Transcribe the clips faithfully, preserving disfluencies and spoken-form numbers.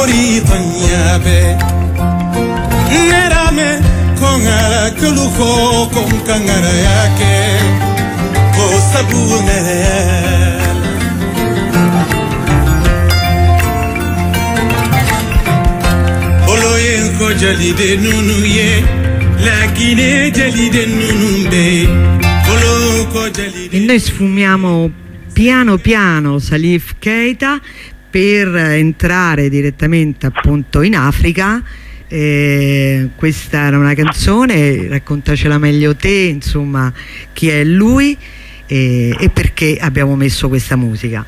Mori Tanyabe Nerame Kongara Kuluko Kong Kangara Yake Kosabu Nerel Oloyen Ko Jalide Nunuye Lakine Jalide Nunumbe Olo Ko Jalide. E noi sfumiamo piano piano Salif Keita per entrare direttamente appunto in Africa. Eh, questa era una canzone, raccontacela meglio te, insomma, chi è lui eh, e perché abbiamo messo questa musica.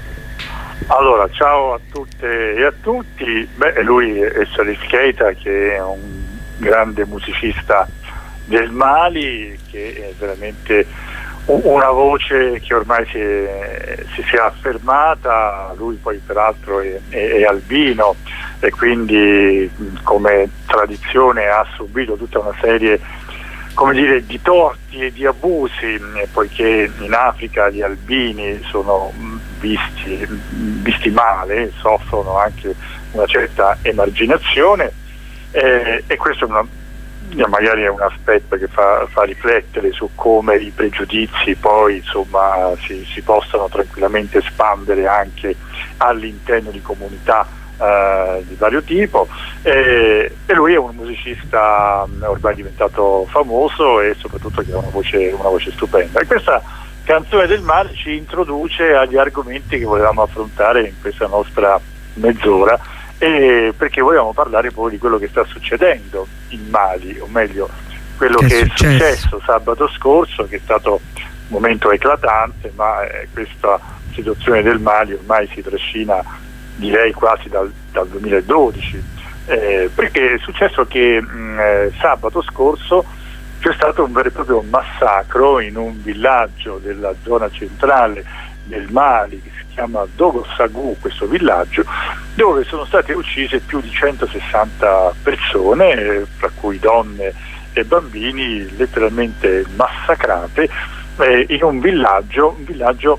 Allora, ciao a tutte e a tutti. Beh, lui è Salif Keita, che è un grande musicista del Mali, che è veramente una voce che ormai si è, si sia affermata. Lui poi peraltro è, è, è albino e quindi come tradizione ha subito tutta una serie, come dire, di torti e di abusi, poiché in Africa gli albini sono visti, visti male, soffrono anche una certa emarginazione eh, e questo è una magari è un aspetto che fa, fa riflettere su come i pregiudizi poi insomma si, si possano tranquillamente espandere anche all'interno di comunità eh, di vario tipo e, e lui è un musicista ormai diventato famoso e soprattutto che ha una voce, una voce stupenda, e questa canzone del mare ci introduce agli argomenti che volevamo affrontare in questa nostra mezz'ora, e perché volevamo parlare poi di quello che sta succedendo in Mali, o meglio quello che, che è, è successo? successo sabato scorso, che è stato un momento eclatante, ma eh, questa situazione del Mali ormai si trascina direi quasi dal, dal duemiladodici, eh, perché è successo che mh, eh, sabato scorso c'è stato un vero e proprio massacro in un villaggio della zona centrale del Mali che si chiama Dogossagou, questo villaggio, dove sono state uccise più di centosessanta persone, fra cui donne e bambini, letteralmente massacrate eh, in un villaggio, un villaggio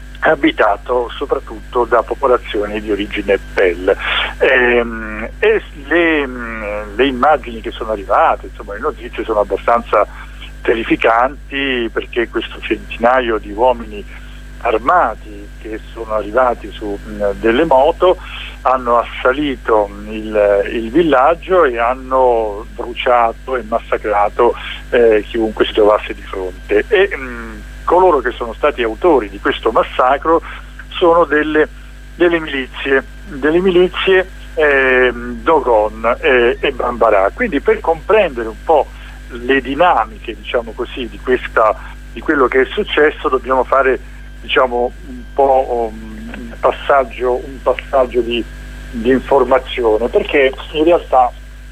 abitato soprattutto da popolazioni di origine Pel. Ehm, e le, le immagini che sono arrivate, insomma le notizie sono abbastanza terrificanti, perché questo centinaio di uomini armati che sono arrivati su mh, delle moto hanno assalito il, il villaggio e hanno bruciato e massacrato eh, chiunque si trovasse di fronte, e mh, coloro che sono stati autori di questo massacro sono delle, delle milizie delle milizie eh, Dogon eh, e Bambara. Quindi, per comprendere un po' le dinamiche, diciamo così, di questa di quello che è successo, dobbiamo fare diciamo un po' un passaggio, un passaggio di, di informazione, perché in realtà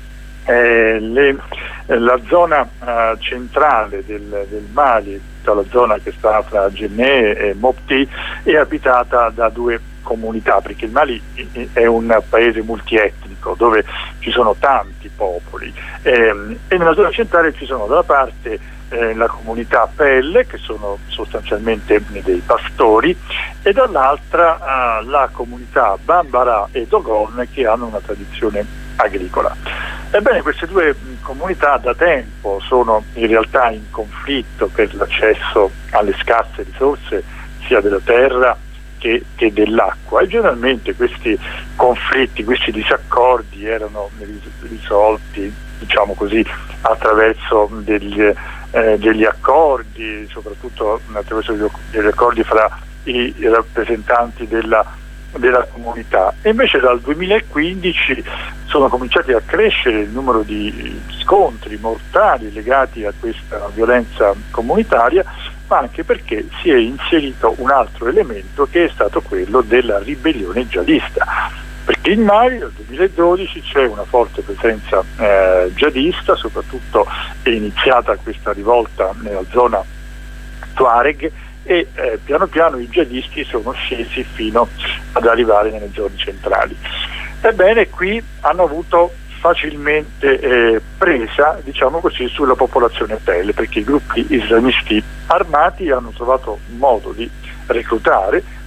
eh, le, la zona eh, centrale del, del Mali, tutta la zona che sta fra Djenné e Mopti, è abitata da due comunità, perché il Mali è un paese multietnico dove ci sono tanti popoli eh, e nella zona centrale ci sono da una parte Eh, la comunità Pel, che sono sostanzialmente dei pastori, e dall'altra eh, la comunità Bambara e Dogon, che hanno una tradizione agricola. Ebbene, queste due mh, comunità da tempo sono in realtà in conflitto per l'accesso alle scarse risorse sia della terra che, che dell'acqua, e generalmente questi conflitti, questi disaccordi erano risolti, diciamo così, attraverso degli Eh, degli accordi, soprattutto attraverso degli accordi fra i, i rappresentanti della, della comunità. E invece dal duemilaquindici sono cominciati a crescere il numero di scontri mortali legati a questa violenza comunitaria, ma anche perché si è inserito un altro elemento, che è stato quello della ribellione jihadista, perché in Mali nel duemiladodici c'è una forte presenza eh, jihadista, soprattutto è iniziata questa rivolta nella zona Tuareg, e eh, piano piano i jihadisti sono scesi fino ad arrivare nelle zone centrali. Ebbene, qui hanno avuto facilmente eh, presa, diciamo così, sulla popolazione Pel, perché i gruppi islamisti armati hanno trovato modo di reclutare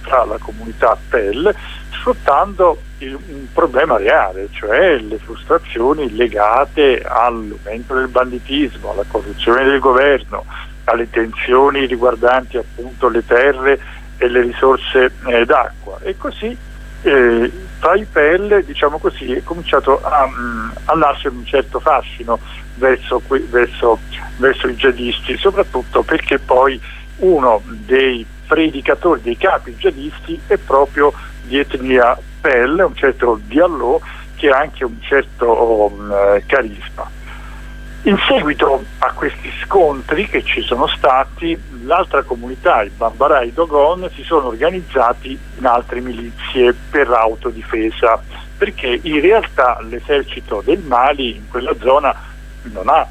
tra la comunità Pel, sfruttando il, un problema reale, cioè le frustrazioni legate all'aumento del banditismo, alla corruzione del governo, alle tensioni riguardanti appunto le terre e le risorse eh, d'acqua. E così eh, tra i Pel, diciamo così, è cominciato a, a nascere un certo fascino verso, verso, verso i jihadisti, soprattutto perché poi uno dei predicatori, dei capi jihadisti, è proprio di etnia Pel, un certo Diallo, che ha anche un certo um, carisma. In seguito a questi scontri che ci sono stati, l'altra comunità, i Bambara Dogon, si sono organizzati in altre milizie per autodifesa, perché in realtà l'esercito del Mali in quella zona non ha,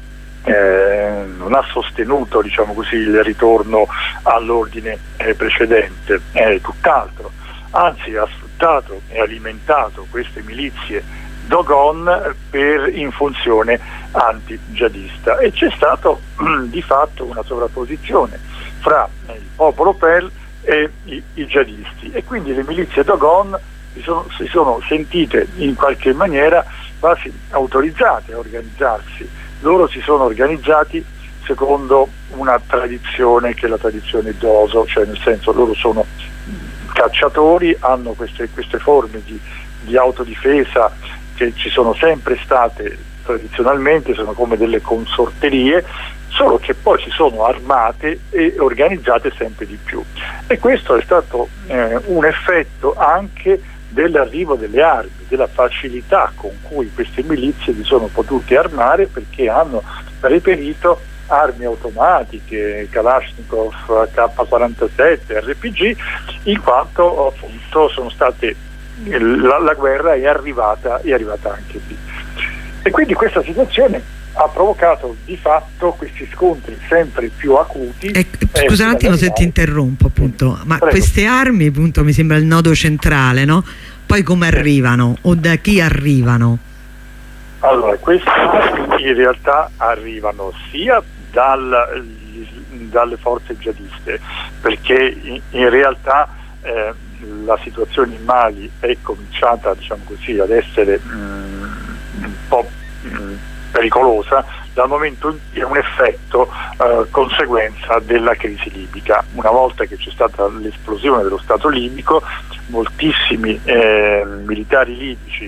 eh, non ha sostenuto, diciamo così, il ritorno all'ordine eh, precedente, è tutt'altro, anzi ha sfruttato e alimentato queste milizie Dogon per in funzione anti-jihadista, e c'è stato di fatto una sovrapposizione fra il popolo Pel e i, i jihadisti, e quindi le milizie Dogon si sono, si sono sentite in qualche maniera quasi autorizzate a organizzarsi. Loro si sono organizzati secondo una tradizione che è la tradizione Doso, cioè nel senso loro sono cacciatori, hanno queste, queste forme di, di autodifesa che ci sono sempre state tradizionalmente, sono come delle consorterie, solo che poi si sono armate e organizzate sempre di più, e questo è stato eh, un effetto anche dell'arrivo delle armi, della facilità con cui queste milizie si sono potute armare, perché hanno reperito armi automatiche, Kalashnikov, K quarantasette, R P G, in quanto appunto sono state La, la guerra è arrivata, è arrivata anche lì, e quindi questa situazione ha provocato di fatto questi scontri sempre più acuti. Eh, scusa un attimo se ti interrompo, appunto, ma Prego. Queste armi, appunto, mi sembra il nodo centrale, no? Poi come arrivano o da chi arrivano? Allora, queste armi in realtà arrivano sia dal, dalle forze jihadiste, perché in, in realtà eh, la situazione in Mali è cominciata, diciamo così, ad essere mm, un po' mm, pericolosa dal momento in cui è un effetto eh, conseguenza della crisi libica. Una volta che c'è stata l'esplosione dello Stato libico, moltissimi eh, militari libici eh,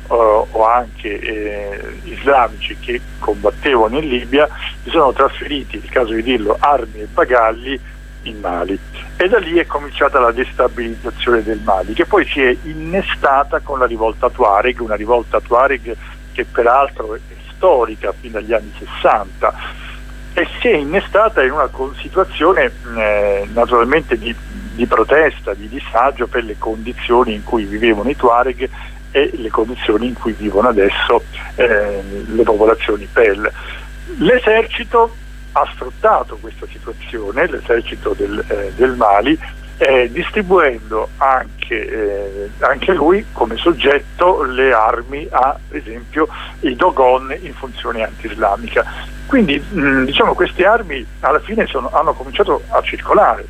o anche eh, islamici che combattevano in Libia si sono trasferiti, è il caso di dirlo, armi e bagagli in Mali, e da lì è cominciata la destabilizzazione del Mali, che poi si è innestata con la rivolta Tuareg, una rivolta Tuareg che peraltro è storica fin dagli anni sessanta, e si è innestata in una situazione eh, naturalmente di, di protesta, di disagio per le condizioni in cui vivevano i Tuareg e le condizioni in cui vivono adesso eh, le popolazioni Pel. L'esercito ha sfruttato questa situazione, l'esercito del, eh, del Mali, eh, distribuendo anche, eh, anche lui come soggetto le armi a, per esempio, i Dogon in funzione anti-islamica. Quindi mh, diciamo queste armi alla fine sono, hanno cominciato a circolare,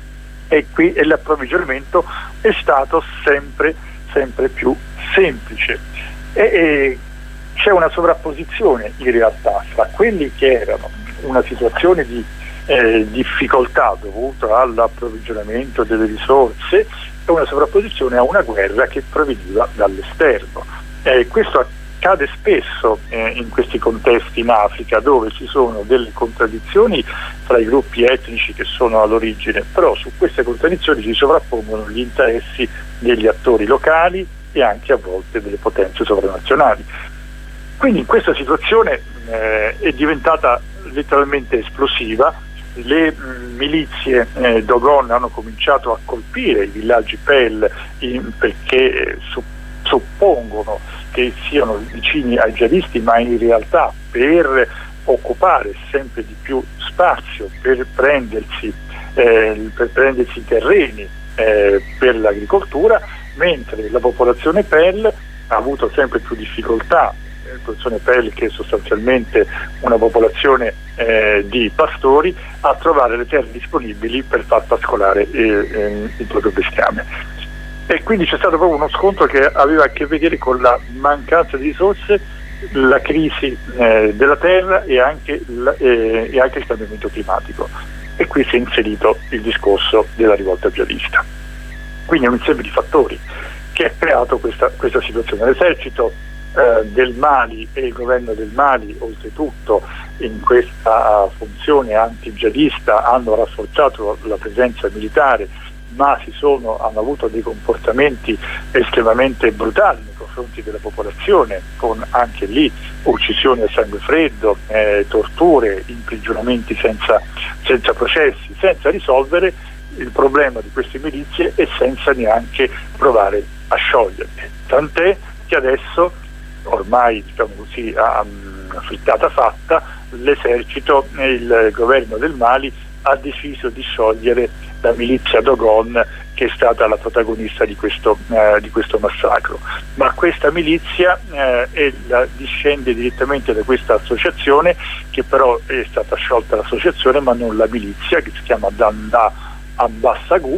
e qui e l'approvvigionamento è stato sempre, sempre più semplice. E, e c'è una sovrapposizione in realtà fra quelli che erano una situazione di eh, difficoltà dovuta all'approvvigionamento delle risorse e una sovrapposizione a una guerra che proveniva dall'esterno. Eh, questo accade spesso eh, in questi contesti in Africa, dove ci sono delle contraddizioni fra i gruppi etnici che sono all'origine, però su queste contraddizioni si sovrappongono gli interessi degli attori locali e anche a volte delle potenze sovranazionali. Quindi in questa situazione eh, è diventata letteralmente esplosiva. Le mh, milizie eh, Dogon hanno cominciato a colpire i villaggi Pel in, perché eh, su, suppongono che siano vicini ai jihadisti, ma in realtà per occupare sempre di più spazio, per prendersi, eh, per prendersi terreni eh, per l'agricoltura, mentre la popolazione Pel ha avuto sempre più difficoltà popolazione Pel, che è sostanzialmente una popolazione eh, di pastori, a trovare le terre disponibili per far pascolare eh, eh, il proprio bestiame. E quindi c'è stato proprio uno scontro che aveva a che vedere con la mancanza di risorse, la crisi eh, della terra e anche, la, eh, e anche il cambiamento climatico. E qui si è inserito il discorso della rivolta jihadista. Quindi è un insieme di fattori che ha creato questa, questa situazione. L'esercito eh, del Mali e il governo del Mali, oltretutto in questa funzione anti-jihadista, hanno rafforzato la presenza militare, ma si sono, hanno avuto dei comportamenti estremamente brutali nei confronti della popolazione, con anche lì uccisioni a sangue freddo, eh, torture, imprigionamenti senza, senza processi, senza risolvere il problema di queste milizie e senza neanche provare a scioglierle. Tant'è che adesso, ormai diciamo così, a frittata fatta, l'esercito e il governo del Mali ha deciso di sciogliere la milizia Dogon, che è stata la protagonista di questo, eh, di questo massacro. Ma questa milizia eh, è la, discende direttamente da questa associazione, che però è stata sciolta l'associazione ma non la milizia, che si chiama Danda Ambassagu,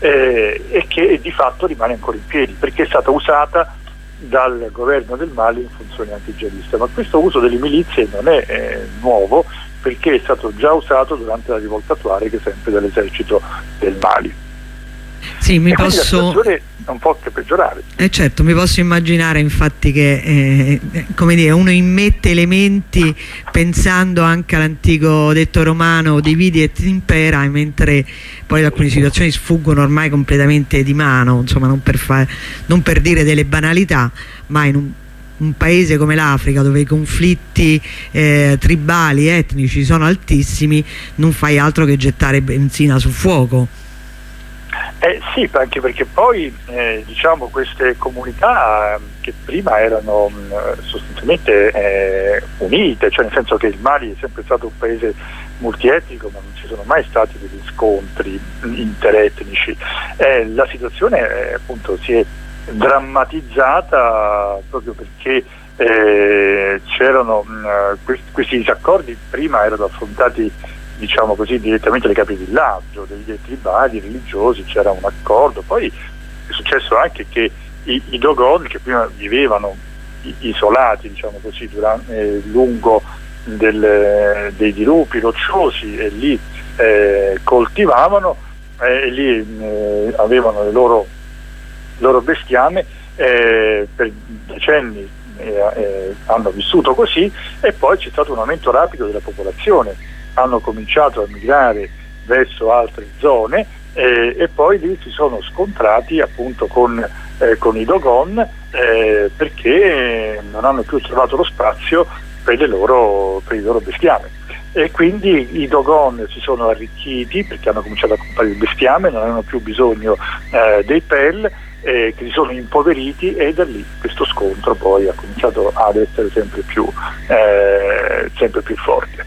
eh, e che di fatto rimane ancora in piedi perché è stata usata dal governo del Mali in funzione anti-jihadista. Ma questo uso delle milizie non è eh, nuovo, perché è stato già usato durante la rivolta tuareg, sempre dall'esercito del Mali. Sì, mi e posso... la situazione non può che peggiorare. Eh certo, mi posso immaginare infatti che eh, come dire, uno immette elementi pensando anche all'antico detto romano dividi et impera, mentre poi alcune situazioni sfuggono ormai completamente di mano, insomma, non per, fa... non per dire delle banalità, ma in un un paese come l'Africa, dove i conflitti eh, tribali, etnici sono altissimi, non fai altro che gettare benzina sul fuoco. Eh sì, anche perché poi eh, diciamo queste comunità eh, che prima erano mh, sostanzialmente eh, unite, cioè nel senso che il Mali è sempre stato un paese multietnico, ma non ci sono mai stati degli scontri interetnici. Eh, la situazione eh, appunto si è drammatizzata proprio perché eh, c'erano questi, questi disaccordi prima erano affrontati, diciamo così, direttamente dai capi villaggio, dei tribali religiosi, c'era un accordo. Poi è successo anche che i, i Dogon, che prima vivevano isolati, diciamo così, durante, eh, lungo del, dei dirupi rocciosi, e lì eh, coltivavano eh, e lì eh, avevano le loro loro bestiame, eh, per decenni eh, eh, hanno vissuto così, e poi c'è stato un aumento rapido della popolazione, hanno cominciato a migrare verso altre zone eh, e poi lì si sono scontrati appunto con, eh, con i Dogon eh, perché non hanno più trovato lo spazio per, le loro, per il loro bestiame. E quindi i Dogon si sono arricchiti perché hanno cominciato a comprare il bestiame, non avevano più bisogno eh, dei Pel, eh, che si sono impoveriti, e da lì questo scontro poi ha cominciato ad essere sempre più, eh, sempre più forte.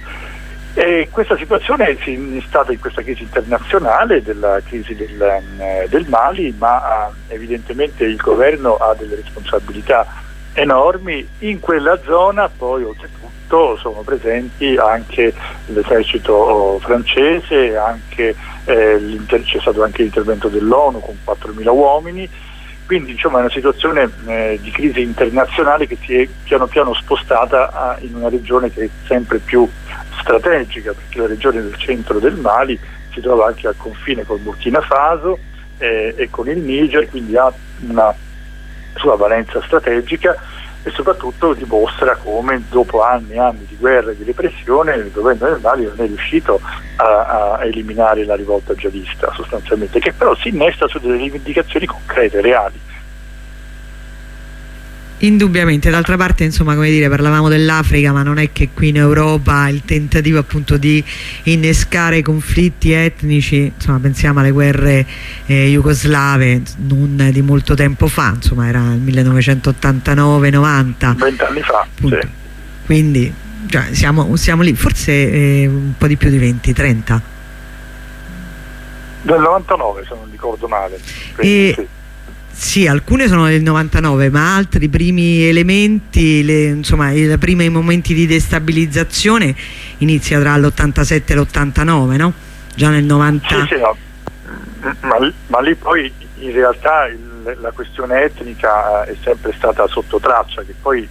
E questa situazione è stata in questa crisi internazionale, della crisi del, eh, del Mali, ma eh, evidentemente il governo ha delle responsabilità enormi in quella zona. Poi oltretutto sono presenti anche l'esercito francese, anche, eh, c'è stato anche l'intervento dell'ONU con quattromila uomini, quindi insomma è una situazione eh, di crisi internazionale che si è piano piano spostata a, in una regione che è sempre più strategica, perché la regione del centro del Mali si trova anche al confine col Burkina Faso eh, e con il Niger, quindi ha una sua valenza strategica, e soprattutto dimostra come dopo anni e anni di guerra e di repressione il governo del Mali non è riuscito a, a eliminare la rivolta jihadista sostanzialmente, che però si innesta su delle rivendicazioni concrete, reali. Indubbiamente, d'altra parte, insomma, come dire, parlavamo dell'Africa, ma non è che qui in Europa il tentativo appunto di innescare conflitti etnici, insomma, pensiamo alle guerre eh, jugoslave non di molto tempo fa, insomma era il millenovecentottantanove novanta, vent'anni fa, sì. Quindi cioè, siamo, siamo lì, forse eh, un po' di più di venti trenta del novantanove, se non ricordo male. Quindi, e, sì. Sì, alcune sono del novantanove, ma altri primi elementi, le, insomma i primi momenti di destabilizzazione inizia tra l'ottantasette e l'ottantanove, no? Già nel novanta. Sì, sì, no. ma, ma lì poi in realtà il, la questione etnica è sempre stata sotto traccia, che poi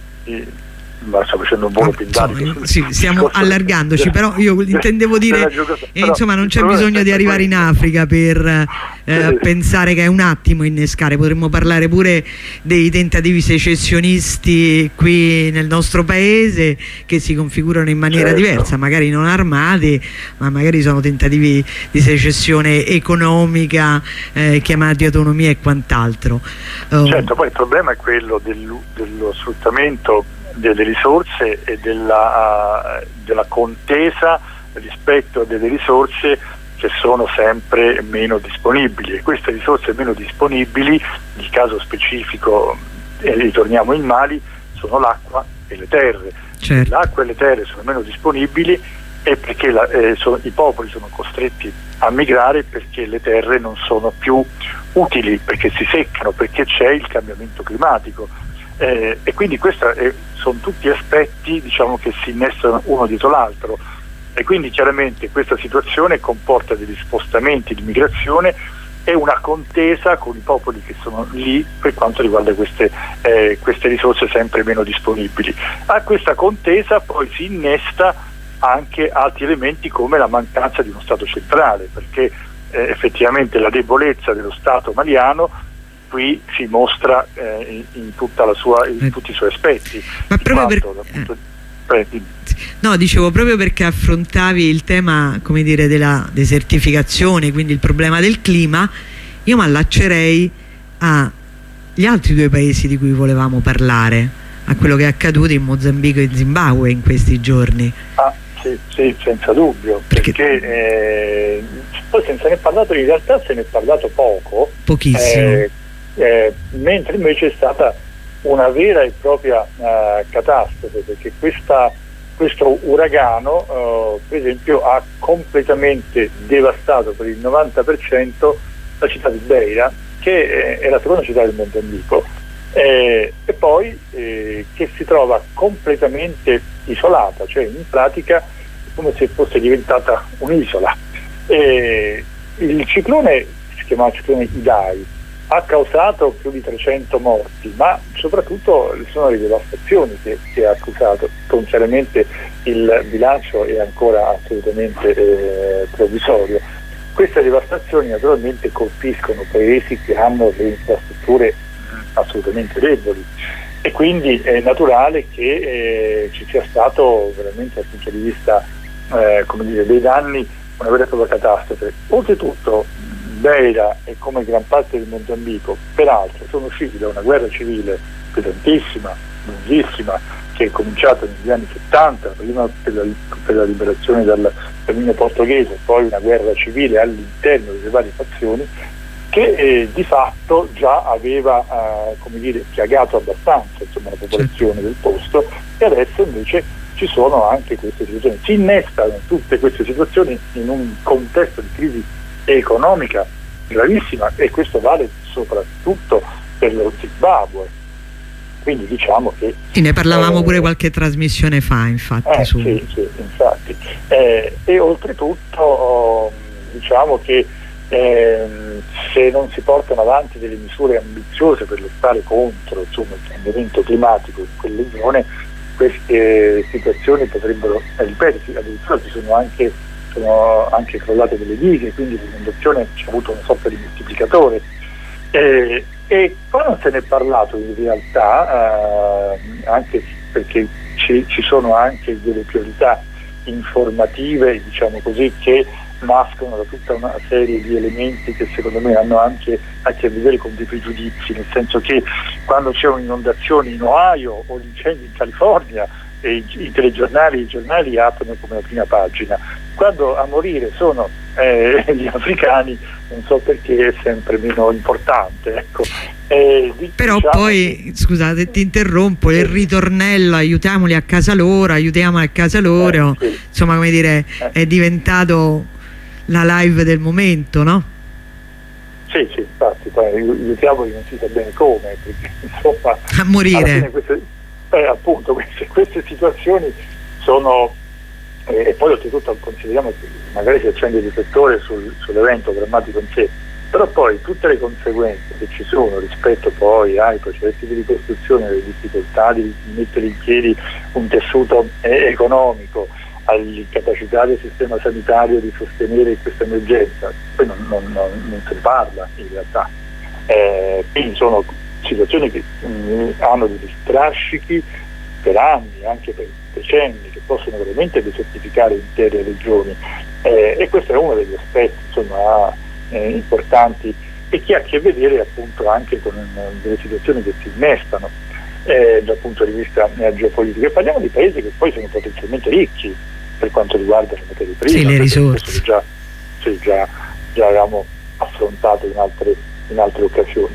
ma sto facendo un volo pindarico. Sì, stiamo allargandoci, però io intendevo dire eh, insomma non c'è bisogno di arrivare in Africa per eh, pensare che è un attimo innescare. Potremmo parlare pure dei tentativi secessionisti qui nel nostro paese che si configurano in maniera certo. diversa, magari non armati, ma magari sono tentativi di secessione economica, eh, chiamati autonomia e quant'altro. Uh, certo, poi il problema è quello del, dello sfruttamento delle risorse e della, uh, della contesa rispetto a delle risorse che sono sempre meno disponibili, e queste risorse meno disponibili, il caso specifico, e ritorniamo in Mali, sono l'acqua e le terre. Certo. L'acqua e le terre sono meno disponibili e perché la, eh, sono, i popoli sono costretti a migrare, perché le terre non sono più utili, perché si seccano, perché c'è il cambiamento climatico. Eh, e quindi questi eh, sono tutti aspetti, diciamo, che si innestano uno dietro l'altro, e quindi chiaramente questa situazione comporta degli spostamenti di migrazione e una contesa con i popoli che sono lì per quanto riguarda queste, eh, queste risorse sempre meno disponibili. A questa contesa poi si innesta anche altri elementi come la mancanza di uno Stato centrale, perché eh, effettivamente la debolezza dello Stato maliano qui si mostra eh, in, in, tutta la sua, in tutti i suoi aspetti. Ma proprio per... appunto, eh, no, dicevo, proprio perché affrontavi il tema, come dire, della desertificazione, quindi il problema del clima, io mi allaccerei agli altri due paesi di cui volevamo parlare, a quello che è accaduto in Mozambico e Zimbabwe in questi giorni. Ah, sì, sì, senza dubbio, perché, perché eh, poi se ne è parlato, in realtà se ne è parlato poco, pochissimo. Eh, Eh, mentre invece è stata una vera e propria eh, catastrofe, perché questa, questo uragano eh, per esempio ha completamente devastato per il novanta per cento la città di Beira, che eh, è la seconda città del Mozambico, eh, e poi eh, che si trova completamente isolata, cioè in pratica come se fosse diventata un'isola. Eh, il ciclone, si chiama ciclone Idai, ha causato più di trecento morti, ma soprattutto sono le devastazioni che, che ha causato. Chiaramente il bilancio è ancora assolutamente eh, provvisorio. Queste devastazioni naturalmente colpiscono paesi che hanno le infrastrutture assolutamente deboli, e quindi è naturale che eh, ci sia stato veramente dal punto di vista eh, come dire, dei danni una vera e propria catastrofe. Oltretutto Beira e come gran parte del Mozambico peraltro sono usciti da una guerra civile pesantissima, lunghissima, che è cominciata negli anni settanta, prima per la, per la liberazione dal dominio portoghese, poi una guerra civile all'interno delle varie fazioni che eh, di fatto già aveva eh, come dire, piagato abbastanza, insomma, la popolazione del posto, e adesso invece ci sono anche queste situazioni. Si innestano tutte queste situazioni in un contesto di crisi economica gravissima, e questo vale soprattutto per lo Zimbabwe. Quindi diciamo che sì, ne parlavamo eh, pure qualche trasmissione fa, infatti. Eh, su... sì, sì, infatti. Eh, e oltretutto oh, diciamo che eh, se non si portano avanti delle misure ambiziose per lottare contro, insomma, il cambiamento climatico in quelle zone, queste situazioni potrebbero eh, ripetersi. Addirittura ci sono anche sono anche crollate delle dighe, quindi l'inondazione ci ha avuto una sorta di moltiplicatore, eh, e poi non se ne è parlato in realtà, eh, anche perché ci, ci sono anche delle priorità informative, diciamo così, che nascono da tutta una serie di elementi che secondo me hanno anche a che vedere con dei pregiudizi, nel senso che quando c'è un'inondazione in Ohio o l'incendio in California, e i, i telegiornali, i giornali aprono come la prima pagina. Quando a morire sono eh, gli africani, non so perché è sempre meno importante, ecco. Eh, Però diciamo poi, che... scusate, ti interrompo, il ritornello aiutiamoli a casa loro, aiutiamo a casa loro, eh, sì. Insomma, come dire, eh. è diventato la live del momento, no? Sì, sì, infatti. aiutiamoli non si sa bene come, perché insomma a morire. Queste, eh, appunto queste, queste situazioni sono, eh, e poi oltretutto consideriamo che magari si accende il riflettore sul, sull'evento drammatico in sé, però poi tutte le conseguenze che ci sono rispetto poi ai processi di ricostruzione, alle difficoltà di mettere in piedi un tessuto eh, economico, alla capacità del sistema sanitario di sostenere questa emergenza, poi non, non, non, non se ne parla in realtà. Eh, quindi sono situazioni che mh, hanno degli strascichi per anni, anche per decenni, che possono veramente desertificare intere regioni, eh, e questo è uno degli aspetti insomma eh, importanti, e che ha a che vedere appunto anche con uh, delle situazioni che si innestano eh, dal punto di vista eh, geopolitico. E parliamo di paesi che poi sono potenzialmente ricchi per quanto riguarda le materie prime, sì, le risorse. Già, sì, già, già avevamo affrontato in altre, in altre occasioni.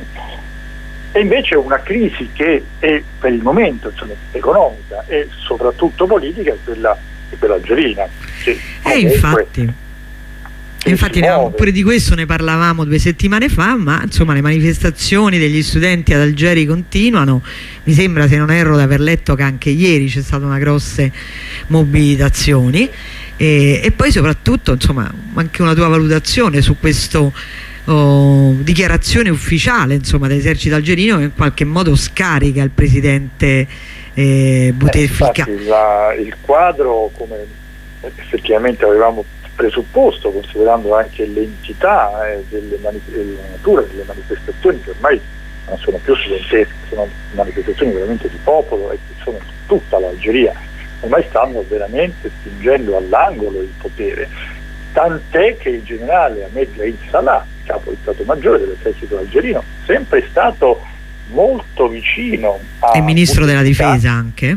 E invece una crisi che è per il momento insomma, economica e soprattutto politica è quella, è quella algerina. Che eh, infatti, infatti ne, pure di questo ne parlavamo due settimane fa, ma insomma le manifestazioni degli studenti ad Algeri continuano. Mi sembra, se non erro, di aver letto che anche ieri c'è stata una grosse mobilitazioni, e, e poi soprattutto insomma anche una tua valutazione su questo oh, dichiarazione ufficiale insomma dell'esercito algerino che in qualche modo scarica il presidente eh, Bouteflika. Eh, la, il quadro, come effettivamente avevamo presupposto, considerando anche l'entità eh, delle mani- la natura delle manifestazioni, che ormai non sono più studentesche, sono manifestazioni veramente di popolo e che sono tutta l'Algeria, ormai stanno veramente spingendo all'angolo il potere, tant'è che il generale Ahmed Gaid Salah, capo di Stato Maggiore dell'esercito algerino, sempre è stato molto vicino a... il ministro della difesa anche?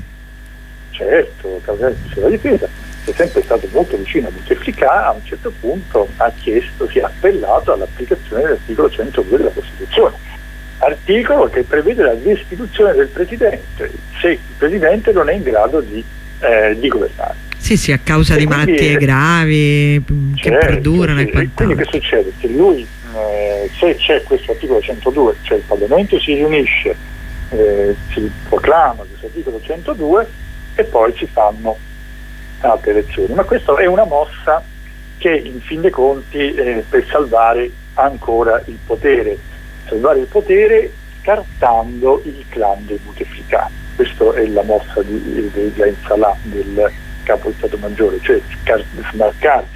Certo, il ministro della difesa è sempre stato molto vicino a Bouteflika. A un certo punto ha chiesto, si è appellato all'applicazione dell'articolo centodue della Costituzione, articolo che prevede la destituzione del Presidente se il Presidente non è in grado di, eh, di governare. Sì, sì, a causa e di quindi, malattie gravi che certo, perdurano sì. e quant'altro. Quindi che succede? Che lui, eh, se c'è questo articolo centodue, cioè il Parlamento si riunisce, eh, si proclama questo articolo centodue e poi si fanno altre elezioni. Ma questa è una mossa che in fin dei conti eh, per salvare ancora il potere, salvare il potere scartando il clan dei Bouteflika. Questa è la mossa di, di Gaid Salah, del capo di Stato Maggiore, cioè smarcarsi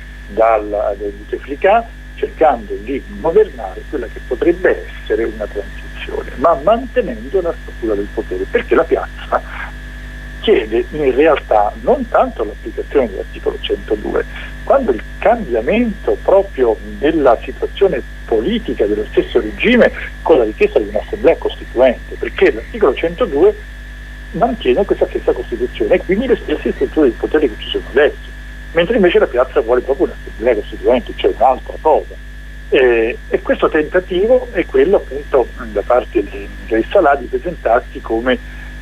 dal, dai Bouteflika, cercando di governare quella che potrebbe essere una transizione, ma mantenendo la struttura del potere, perché la piazza chiede in realtà non tanto l'applicazione dell'articolo centodue, quando il cambiamento proprio della situazione politica dello stesso regime con la richiesta di un'assemblea costituente, perché l'articolo centodue mantiene questa stessa Costituzione e quindi le stesse strutture di potere che ci sono adesso, mentre invece la piazza vuole proprio un'assemblea costituente, cioè un'altra cosa. Eh, e questo tentativo è quello appunto da parte di Gaid Salah di presentarsi come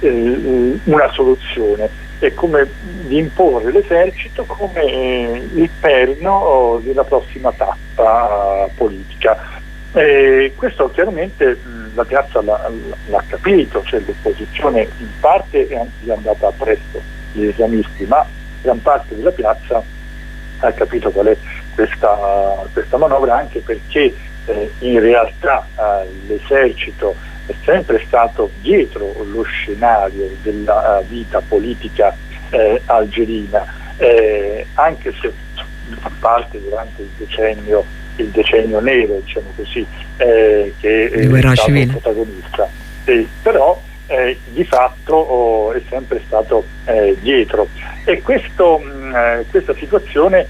eh, una soluzione e come di imporre l'esercito come eh, il perno di una prossima tappa uh, politica. Eh, questo chiaramente mh, la piazza l'ha, l'ha capito, cioè l'opposizione in parte è, è andata presto, gli islamisti, ma gran parte della piazza ha capito qual è questa, questa manovra, anche perché eh, in realtà eh, l'esercito è sempre stato dietro lo scenario della uh, vita politica eh, algerina, eh, anche se a parte durante il decennio il decennio nero, diciamo così, eh, che è stato civile. protagonista, eh, però eh, di fatto oh, è sempre stato eh, dietro. E questo, mh, eh, questa situazione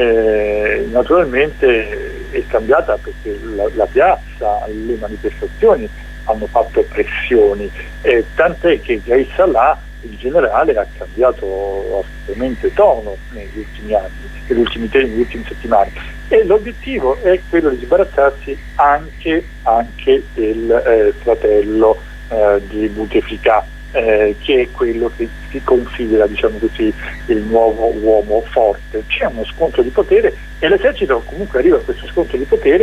eh, naturalmente è cambiata perché la, la piazza, le manifestazioni hanno fatto pressioni, eh, tant'è che Gaid Salah, il generale, ha cambiato assolutamente tono negli ultimi anni, negli ultimi, negli ultimi settimane, e l'obiettivo è quello di sbarazzarsi anche, anche del eh, fratello eh, di Bouteflika, eh, che è quello che si considera, diciamo così, il nuovo uomo forte. C'è uno scontro di potere e l'esercito comunque arriva a questo scontro di potere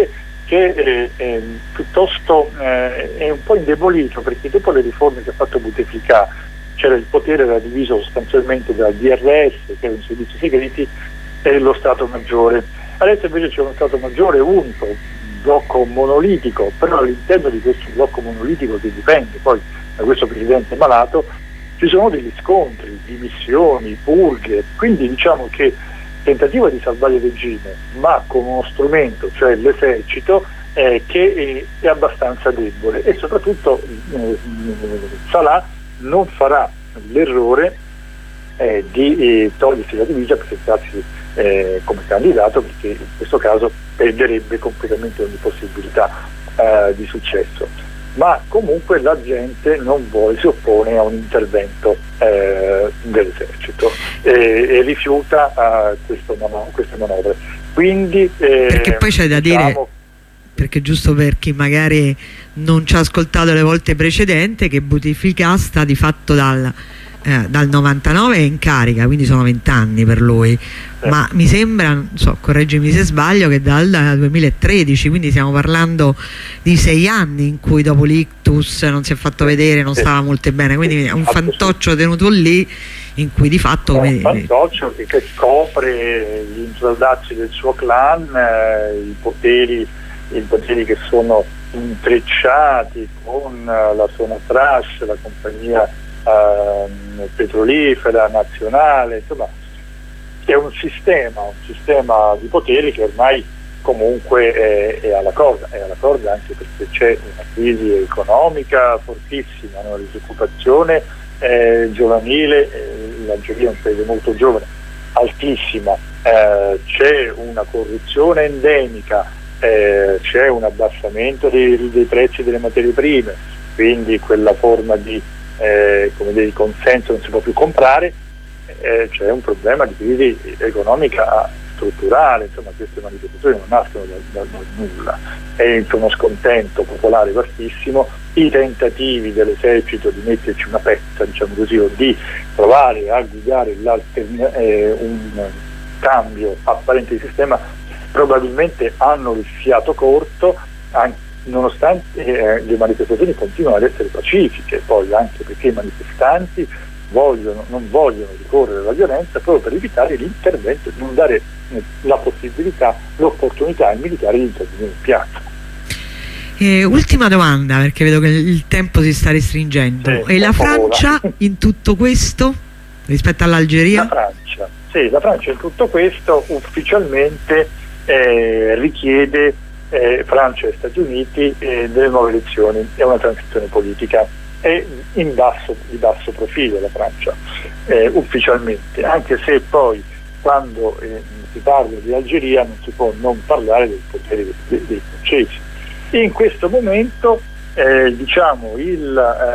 che eh, eh, piuttosto eh, è un po' indebolito, perché dopo le riforme che ha fatto Bouteflika c'era il potere, era diviso sostanzialmente dal D R S, che era un servizio segreti, e lo Stato Maggiore. Adesso invece c'è uno Stato Maggiore unico, un blocco monolitico, però all'interno di questo blocco monolitico, che dipende poi da questo presidente malato, ci sono degli scontri, dimissioni, purghe, quindi diciamo che tentativo di salvare il regime, ma con uno strumento, cioè l'esercito, eh, che è, è abbastanza debole, e soprattutto eh, Salah non farà l'errore eh, di eh, togliersi la divisa per presentarsi eh, come candidato, perché in questo caso perderebbe completamente ogni possibilità eh, di successo. Ma comunque la gente non vuole, si oppone a un intervento eh, dell'esercito e, e rifiuta uh, questo mano, queste manovre. Quindi, eh, perché poi c'è da diciamo, dire, perché giusto per chi magari non ci ha ascoltato le volte precedenti, che Bouteflika sta di fatto dal, eh, dal novantanove in carica, quindi sono vent'anni per lui, eh. ma mi sembra, non so, correggimi se sbaglio, che dal duemilatredici, quindi stiamo parlando di sei anni in cui dopo l'ictus non si è fatto vedere, non stava molto bene, quindi è un fantoccio tenuto lì in cui di fatto... È un fantoccio che, che copre gli insoldazzi del suo clan, eh, i poteri i poteri che sono intrecciati con la Sonatrach, la compagnia eh, petrolifera nazionale, insomma è un sistema, un sistema di poteri che ormai comunque è, è alla corda, è alla corda anche perché c'è una crisi economica fortissima, una disoccupazione eh, giovanile, eh, l'Algeria è un paese molto giovane, altissima, eh, c'è una corruzione endemica, Eh, c'è un abbassamento dei, dei prezzi delle materie prime, quindi quella forma di, eh, come dire, di consenso non si può più comprare, eh, c'è un problema di crisi economica strutturale, insomma queste manifestazioni non nascono da, da, da nulla, è uno scontento popolare vastissimo, i tentativi dell'esercito di metterci una pezza, diciamo così, o di provare a guidare eh, un cambio apparente di sistema, probabilmente hanno il fiato corto, anche, nonostante eh, le manifestazioni continuano ad essere pacifiche, poi anche perché i manifestanti vogliono, non vogliono ricorrere alla violenza proprio per evitare l'intervento, non dare eh, la possibilità, l'opportunità ai militari di intervenire in piazza. Eh, ultima domanda, perché vedo che il tempo si sta restringendo. Sì, e la Francia vola. In tutto questo rispetto all'Algeria? La Francia, sì, la Francia in tutto questo ufficialmente Eh, richiede eh, Francia e Stati Uniti eh, delle nuove elezioni e una transizione politica, è in basso, di basso profilo la Francia eh, ufficialmente, anche se poi quando eh, si parla di Algeria non si può non parlare del potere dei, dei francesi. In questo momento eh, diciamo il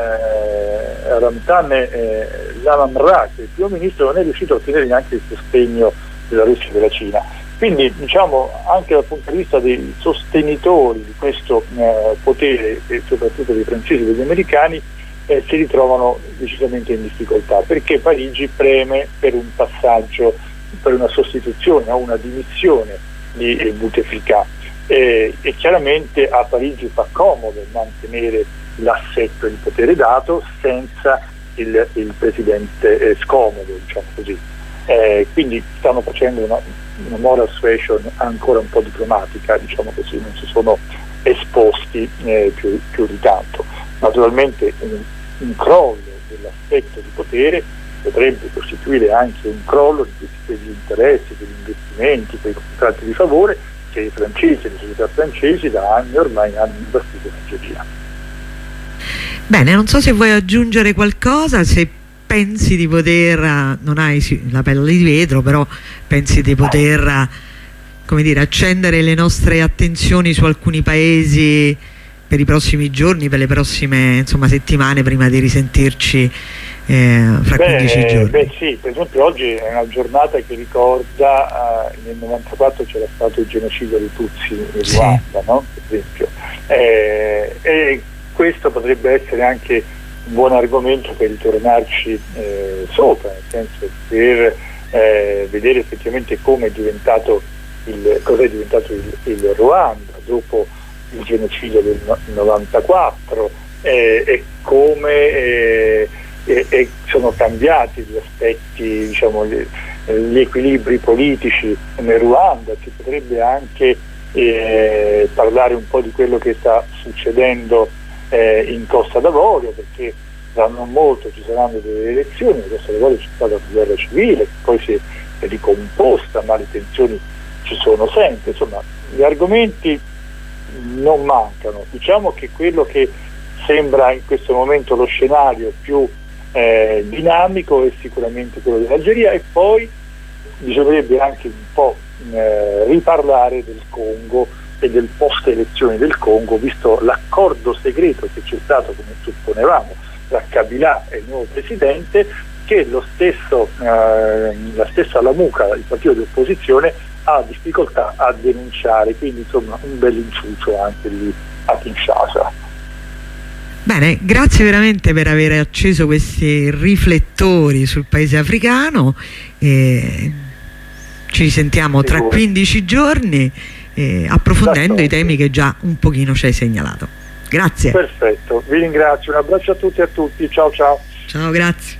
eh, Ramtan eh, Lamamra, che è il primo ministro, non è riuscito a ottenere neanche il sostegno della Russia e della Cina. Quindi diciamo anche dal punto di vista dei sostenitori di questo eh, potere, e soprattutto dei francesi e degli americani, eh, si ritrovano decisamente in difficoltà, perché Parigi preme per un passaggio, per una sostituzione o una dimissione di eh, Bouteflika, eh, e chiaramente a Parigi fa comodo mantenere l'assetto di potere dato senza il, il presidente eh, scomodo, diciamo così. Eh, quindi stanno facendo una, una moral suasion ancora un po' diplomatica, diciamo così, non si sono esposti eh, più, più di tanto. Naturalmente un, un crollo dell'aspetto di potere potrebbe costituire anche un crollo di quegli interessi, degli investimenti, quei contratti di favore che i francesi e le società francesi da anni ormai hanno investito in Algeria. Bene, non so se vuoi aggiungere qualcosa, se pensi di poter, non hai la pelle di vetro, però pensi di poter, come dire, accendere le nostre attenzioni su alcuni paesi per i prossimi giorni, per le prossime, insomma, settimane, prima di risentirci eh, fra beh, quindici giorni? Beh sì, per esempio oggi è una giornata che ricorda, eh, nel novantaquattro c'era stato il genocidio dei Tutsi in Ruanda, sì. No? Per esempio. Eh, e questo potrebbe essere anche un buon argomento per ritornarci eh, sopra, nel senso per eh, vedere effettivamente come è diventato il, cosa è diventato il, il Ruanda dopo il genocidio del novantaquattro eh, e come eh, e, e sono cambiati gli aspetti, diciamo, gli, gli equilibri politici nel Ruanda. Si potrebbe anche eh, parlare un po' di quello che sta succedendo eh, in Costa d'Avorio, perché tra non molto ci saranno delle elezioni. In Costa d'Avorio c'è stata una guerra civile, poi si è ricomposta, ma le tensioni ci sono sempre. Insomma, gli argomenti non mancano. Diciamo che quello che sembra in questo momento lo scenario più eh, dinamico è sicuramente quello dell'Algeria, e poi bisognerebbe anche un po' eh, riparlare del Congo e del post elezioni del Congo, visto l'accordo segreto che c'è stato, come supponevamo, tra Kabila e il nuovo presidente, che lo stesso, eh, la stessa Lamuka, il partito di opposizione, ha difficoltà a denunciare, quindi insomma un bel inciucio anche lì a Kinshasa. Bene, grazie veramente per aver acceso questi riflettori sul paese africano, e ci sentiamo tra quindici giorni eh, approfondendo i temi che già un pochino ci hai segnalato. Grazie. Perfetto, vi ringrazio, un abbraccio a tutti e a tutti, ciao ciao. Ciao, grazie.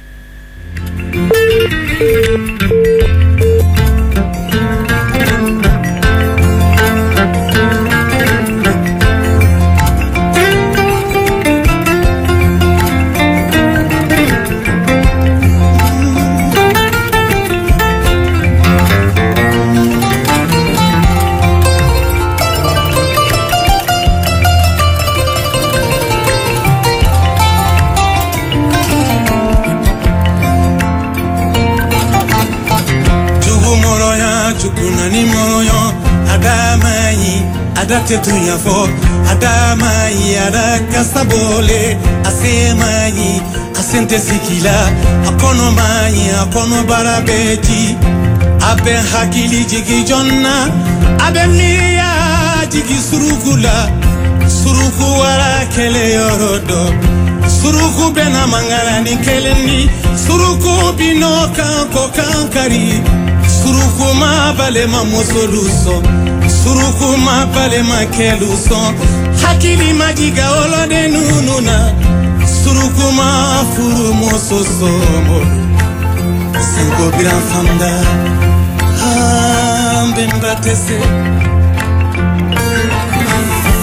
Adate tuyafo adamayi adaka sabole asemayi asente sikila akono mayi akono barabeti abe hakili jigi jonna abe miya jigi surukula suruku wara kele yorodo suruku bena mangara ni keleni suruku bino kanko kankari suruku ma bale ma mosoluso suruku ma pale ma keluson hakili majiga olode nununa suruku ma furu mososomo sengo biran famda ha ben batese